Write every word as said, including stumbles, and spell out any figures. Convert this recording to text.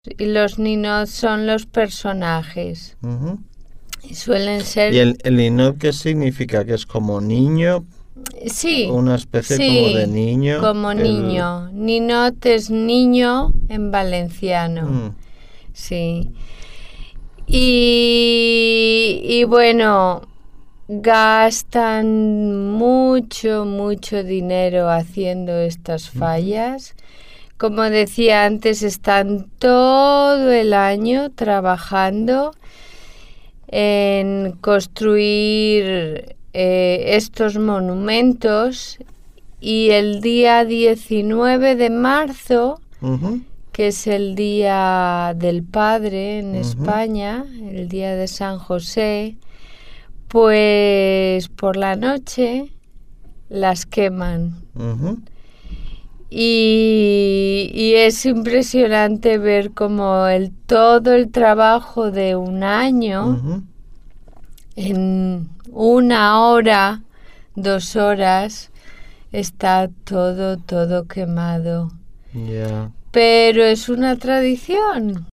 Y los niños son los personajes. Uh-huh. Y suelen ser... ¿Y el, el ninot qué significa? ¿Que es como niño? Sí. Una especie sí, como de niño. Como el... niño. Ninot es niño en valenciano. Mm. Sí. Y, y bueno, gastan mucho, mucho dinero haciendo estas fallas. Como decía antes, están todo el año trabajando en construir eh, estos monumentos, y el día diecinueve de marzo, Uh-huh. que es el Día del Padre en Uh-huh. España, el Día de San José, pues por la noche las queman. Uh-huh. Y, y es impresionante ver cómo el, todo el trabajo de un año, Uh-huh. en una hora, dos horas, está todo, todo quemado. Yeah. Pero es una tradición